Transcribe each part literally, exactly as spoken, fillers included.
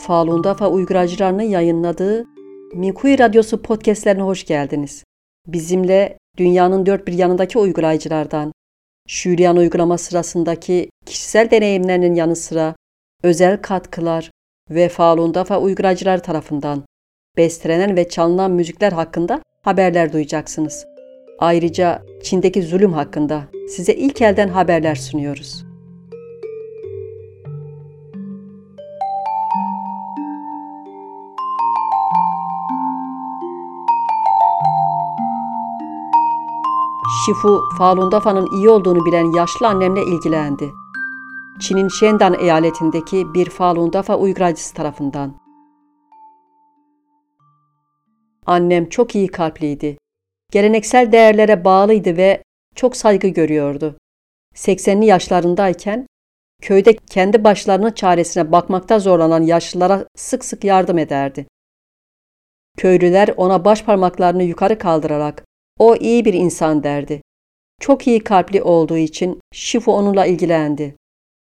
Falun Dafa uygaracılarının yayınladığı Minkuyu Radyosu podcastlerine hoş geldiniz. Bizimle dünyanın dört bir yanındaki uygaracılardan, Şurian uygulama sırasındaki kişisel deneyimlerinin yanı sıra özel katkılar ve Falun Dafa uygaracılar tarafından bestelenen ve çalınan müzikler hakkında haberler duyacaksınız. Ayrıca Çin'deki zulüm hakkında size ilk elden haberler sunuyoruz. Shifu, Falun Dafa'nın iyi olduğunu bilen yaşlı annemle ilgilendi. Çin'in Shendan eyaletindeki bir Falun Dafa uygaracısı tarafından. Annem çok iyi kalpliydi. Geleneksel değerlere bağlıydı ve çok saygı görüyordu. seksenli yaşlarındayken köyde kendi başlarının çaresine bakmakta zorlanan yaşlılara sık sık yardım ederdi. Köylüler ona baş parmaklarını yukarı kaldırarak "O iyi bir insan" derdi. Çok iyi kalpli olduğu için Shifu onunla ilgilendi.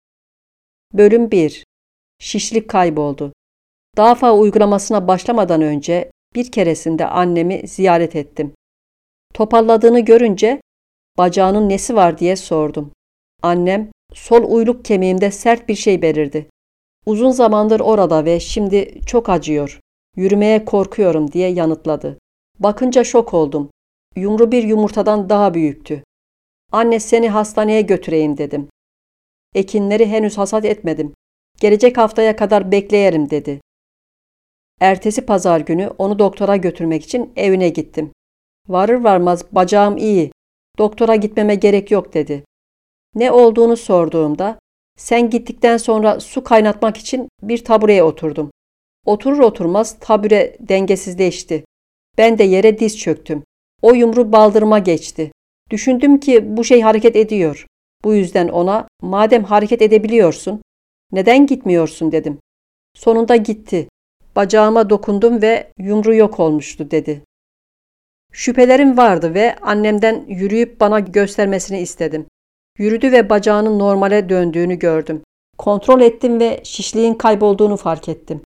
Bölüm bir. Şişlik kayboldu. Dafa uygulamasına başlamadan önce bir keresinde annemi ziyaret ettim. Topalladığını görünce bacağının nesi var diye sordum. Annem, sol uyluk kemiğimde sert bir şey belirdi. Uzun zamandır orada ve şimdi çok acıyor. Yürümeye korkuyorum diye yanıtladı. Bakınca şok oldum. Yumru bir yumurtadan daha büyüktü. Anne, seni hastaneye götüreyim dedim. Ekinleri henüz hasat etmedim. Gelecek haftaya kadar bekleyelim dedi. Ertesi pazar günü onu doktora götürmek için evine gittim. Varır varmaz bacağım iyi, doktora gitmeme gerek yok dedi. Ne olduğunu sorduğumda, sen gittikten sonra su kaynatmak için bir tabureye oturdum. Oturur oturmaz tabure dengesizleşti. Ben de yere diz çöktüm. O yumru baldırıma geçti. Düşündüm ki bu şey hareket ediyor. Bu yüzden ona, madem hareket edebiliyorsun, neden gitmiyorsun dedim. Sonunda gitti. Bacağıma dokundum ve yumru yok olmuştu dedi. Şüphelerim vardı ve annemden yürüyüp bana göstermesini istedim. Yürüdü ve bacağının normale döndüğünü gördüm. Kontrol ettim ve şişliğin kaybolduğunu fark ettim.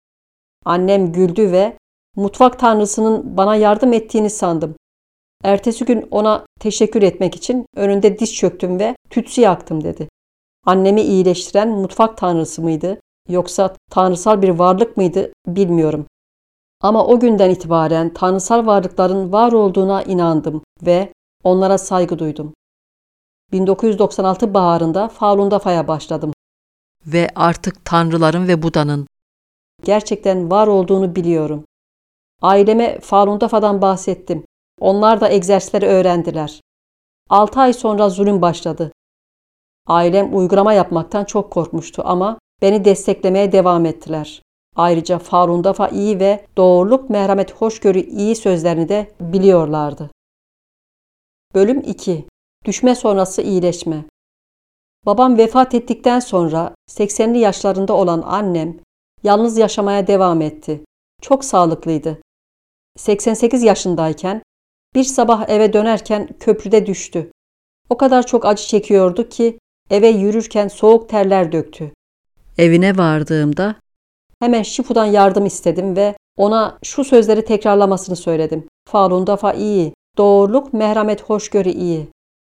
Annem güldü ve mutfak tanrısının bana yardım ettiğini sandım. Ertesi gün ona teşekkür etmek için önünde diz çöktüm ve tütsü yaktım dedi. Annemi iyileştiren mutfak tanrısı mıydı yoksa tanrısal bir varlık mıydı bilmiyorum. Ama o günden itibaren tanrısal varlıkların var olduğuna inandım ve onlara saygı duydum. bin dokuz yüz doksan altı baharında Falun Dafa'ya başladım. Ve artık tanrıların ve Buda'nın gerçekten var olduğunu biliyorum. Aileme Falun Dafa'dan bahsettim. Onlar da egzersizleri öğrendiler. Altı ay sonra zulüm başladı. Ailem uygulama yapmaktan çok korkmuştu ama beni desteklemeye devam ettiler. Ayrıca Falun Dafa iyi ve doğruluk, merhamet, hoşgörü iyi sözlerini de biliyorlardı. Bölüm iki. Düşme sonrası iyileşme. Babam vefat ettikten sonra seksenli yaşlarında olan annem yalnız yaşamaya devam etti. Çok sağlıklıydı. seksen sekiz yaşındayken bir sabah eve dönerken köprüde düştü. O kadar çok acı çekiyordu ki eve yürürken soğuk terler döktü. Evine vardığımda hemen Shifu'dan yardım istedim ve ona şu sözleri tekrarlamasını söyledim. Falun Dafa iyi, doğruluk, merhamet, hoşgörü iyi.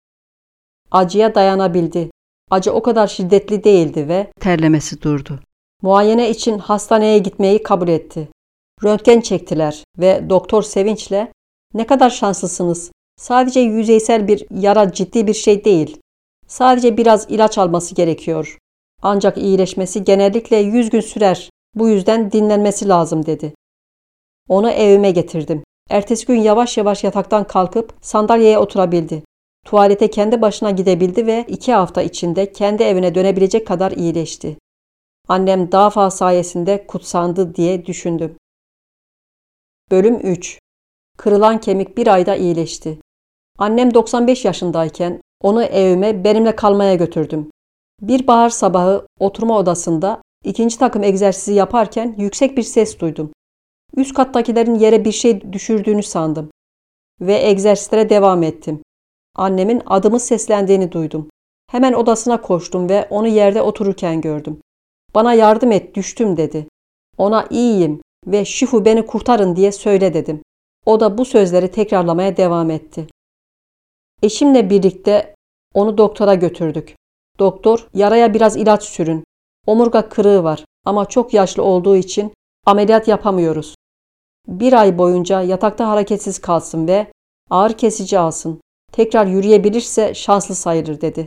Acıya dayanabildi. Acı o kadar şiddetli değildi ve terlemesi durdu. Muayene için hastaneye gitmeyi kabul etti. Röntgen çektiler ve doktor sevinçle "Ne kadar şanslısınız. Sadece yüzeysel bir yara, ciddi bir şey değil. Sadece biraz ilaç alması gerekiyor. Ancak iyileşmesi genellikle yüz gün sürer. Bu yüzden dinlenmesi lazım" dedi. Onu evime getirdim. Ertesi gün yavaş yavaş yataktan kalkıp sandalyeye oturabildi. Tuvalete kendi başına gidebildi ve iki hafta içinde kendi evine dönebilecek kadar iyileşti. Annem Dafa sayesinde kutsandı diye düşündüm. Bölüm üç. Kırılan kemik bir ayda iyileşti. Annem doksan beş yaşındayken onu evime benimle kalmaya götürdüm. Bir bahar sabahı oturma odasında ikinci takım egzersizi yaparken yüksek bir ses duydum. Üst kattakilerin yere bir şey düşürdüğünü sandım. Ve egzersizlere devam ettim. Annemin adımı seslendiğini duydum. Hemen odasına koştum ve onu yerde otururken gördüm. "Bana yardım et, düştüm" dedi. Ona iyiyim ve Şifu beni kurtarın diye söyle dedim. O da bu sözleri tekrarlamaya devam etti. Eşimle birlikte onu doktora götürdük. Doktor, yaraya biraz ilaç sürün. Omurga kırığı var ama çok yaşlı olduğu için ameliyat yapamıyoruz. Bir ay boyunca yatakta hareketsiz kalsın ve ağrı kesici alsın. Tekrar yürüyebilirse şanslı sayılır dedi.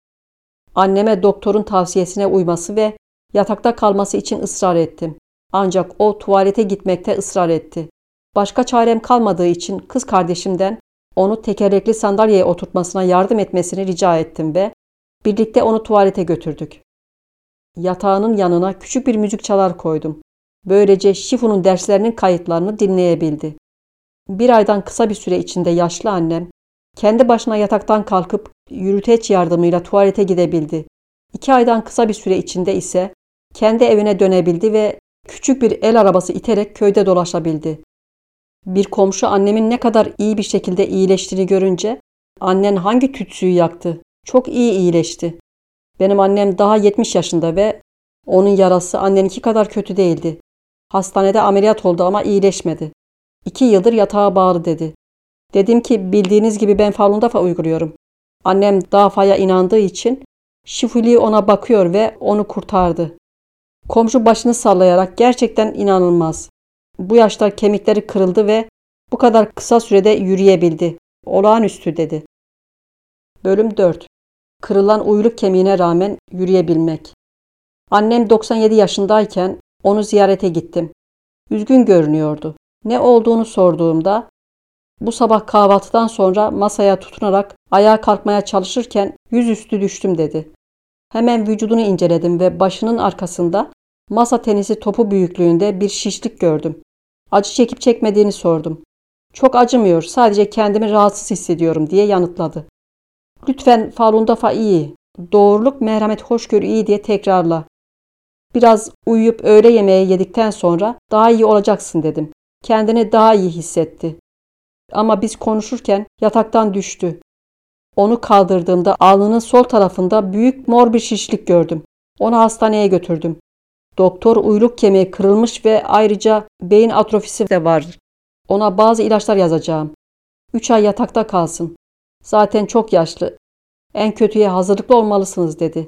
Anneme doktorun tavsiyesine uyması ve yatakta kalması için ısrar ettim. Ancak o tuvalete gitmekte ısrar etti. Başka çarem kalmadığı için kız kardeşimden onu tekerlekli sandalyeye oturtmasına yardım etmesini rica ettim ve birlikte onu tuvalete götürdük. Yatağının yanına küçük bir müzik çalar koydum. Böylece Şifu'nun derslerinin kayıtlarını dinleyebildi. Bir aydan kısa bir süre içinde yaşlı annem kendi başına yataktan kalkıp yürüteç yardımıyla tuvalete gidebildi. İki aydan kısa bir süre içinde ise kendi evine dönebildi ve küçük bir el arabası iterek köyde dolaşabildi. Bir komşu annemin ne kadar iyi bir şekilde iyileştiğini görünce, "Annen hangi tütsüyü yaktı? Çok iyi iyileşti. Benim annem daha yetmiş yaşında ve onun yarası anneninki kadar kötü değildi. Hastanede ameliyat oldu ama iyileşmedi. İki yıldır yatağa bağlı" dedi. Dedim ki bildiğiniz gibi ben Falun Dafa uyguluyorum. Annem Dafa'ya inandığı için Şifuli ona bakıyor ve onu kurtardı. Komşu başını sallayarak gerçekten inanılmaz. Bu yaşta kemikleri kırıldı ve bu kadar kısa sürede yürüyebildi. Olağanüstü dedi. Bölüm dört. Kırılan uyluk kemiğine rağmen yürüyebilmek. Annem doksan yedi yaşındayken onu ziyarete gittim. Üzgün görünüyordu. Ne olduğunu sorduğumda, "Bu sabah kahvaltıdan sonra masaya tutunarak ayağa kalkmaya çalışırken yüzüstü düştüm" dedi. Hemen vücudunu inceledim ve başının arkasında masa tenisi topu büyüklüğünde bir şişlik gördüm. Acı çekip çekmediğini sordum. "Çok acımıyor, sadece kendimi rahatsız hissediyorum" diye yanıtladı. "Lütfen Falun Dafa iyi, doğruluk, merhamet, hoşgörü iyi diye tekrarla. Biraz uyuyup öğle yemeği yedikten sonra daha iyi olacaksın" dedim. Kendini daha iyi hissetti. Ama biz konuşurken yataktan düştü. Onu kaldırdığımda alnının sol tarafında büyük mor bir şişlik gördüm. Onu hastaneye götürdüm. Doktor uyluk kemiği kırılmış ve ayrıca beyin atrofisi de var. Ona bazı ilaçlar yazacağım. Üç ay yatakta kalsın. Zaten çok yaşlı. En kötüye hazırlıklı olmalısınız dedi.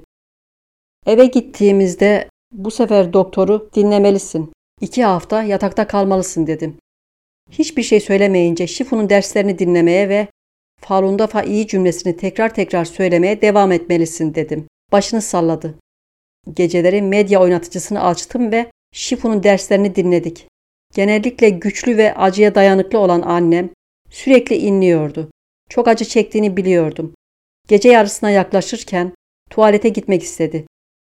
Eve gittiğimizde bu sefer doktoru dinlemelisin. İki hafta yatakta kalmalısın dedim. Hiçbir şey söylemeyince Şifu'nun derslerini dinlemeye ve Falun Dafa iyi cümlesini tekrar tekrar söylemeye devam etmelisin dedim. Başını salladı. Geceleri medya oynatıcısını açtım ve Şifu'nun derslerini dinledik. Genellikle güçlü ve acıya dayanıklı olan annem sürekli inliyordu. Çok acı çektiğini biliyordum. Gece yarısına yaklaşırken tuvalete gitmek istedi.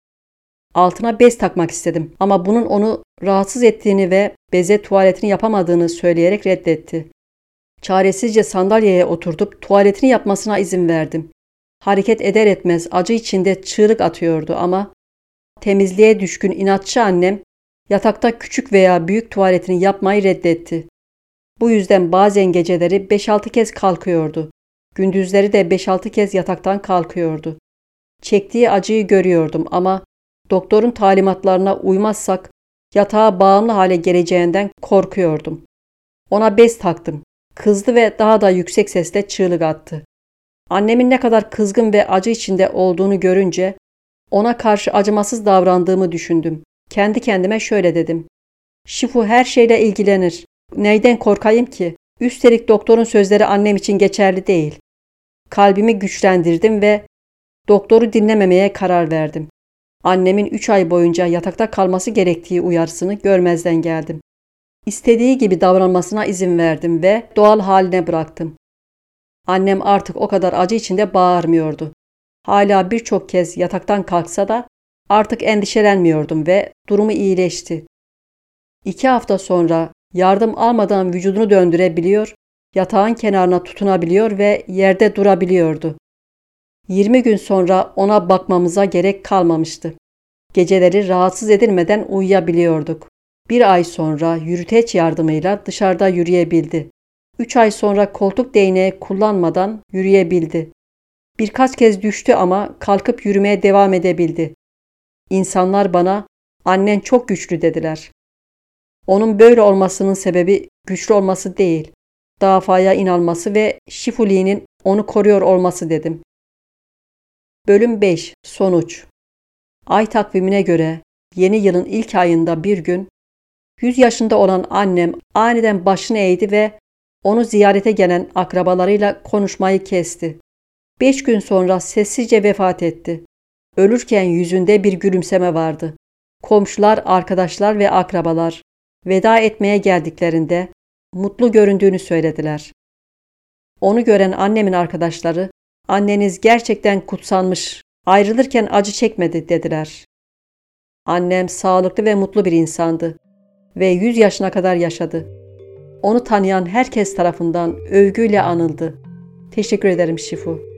Altına bez takmak istedim ama bunun onu rahatsız ettiğini ve beze tuvaletini yapamadığını söyleyerek reddetti. Çaresizce sandalyeye oturtup tuvaletini yapmasına izin verdim. Hareket eder etmez acı içinde çığlık atıyordu ama temizliğe düşkün inatçı annem yatakta küçük veya büyük tuvaletini yapmayı reddetti. Bu yüzden bazen geceleri beş altı kez kalkıyordu. Gündüzleri de beş altı kez yataktan kalkıyordu. Çektiği acıyı görüyordum ama doktorun talimatlarına uymazsak yatağa bağımlı hale geleceğinden korkuyordum. Ona bez taktım. Kızdı ve daha da yüksek sesle çığlık attı. Annemin ne kadar kızgın ve acı içinde olduğunu görünce ona karşı acımasız davrandığımı düşündüm. Kendi kendime şöyle dedim. Şifu her şeyle ilgilenir. Neyden korkayım ki? Üstelik doktorun sözleri annem için geçerli değil. Kalbimi güçlendirdim ve doktoru dinlememeye karar verdim. Annemin üç ay boyunca yatakta kalması gerektiği uyarısını görmezden geldim. İstediği gibi davranmasına izin verdim ve doğal haline bıraktım. Annem artık o kadar acı içinde bağırmıyordu. Hala birçok kez yataktan kalksa da artık endişelenmiyordum ve durumu iyileşti. İki hafta sonra yardım almadan vücudunu döndürebiliyor, yatağın kenarına tutunabiliyor ve yerde durabiliyordu. Yirmi gün sonra ona bakmamıza gerek kalmamıştı. Geceleri rahatsız edilmeden uyuyabiliyorduk. Bir ay sonra yürüteç yardımıyla dışarıda yürüyebildi. Üç ay sonra koltuk değneği kullanmadan yürüyebildi. Birkaç kez düştü ama kalkıp yürümeye devam edebildi. İnsanlar bana "Annen çok güçlü" dediler. Onun böyle olmasının sebebi güçlü olması değil, davaya inanması ve Şifuli'nin onu koruyor olması dedim. Bölüm beş. Sonuç. Ay takvimine göre yeni yılın ilk ayında bir gün yüz yaşında olan annem aniden başını eğdi ve onu ziyarete gelen akrabalarıyla konuşmayı kesti. Beş gün sonra sessizce vefat etti. Ölürken yüzünde bir gülümseme vardı. Komşular, arkadaşlar ve akrabalar veda etmeye geldiklerinde mutlu göründüğünü söylediler. Onu gören annemin arkadaşları, "Anneniz gerçekten kutsanmış, ayrılırken acı çekmedi," dediler. Annem sağlıklı ve mutlu bir insandı ve yüz yaşına kadar yaşadı. Onu tanıyan herkes tarafından övgüyle anıldı. Teşekkür ederim Şifu.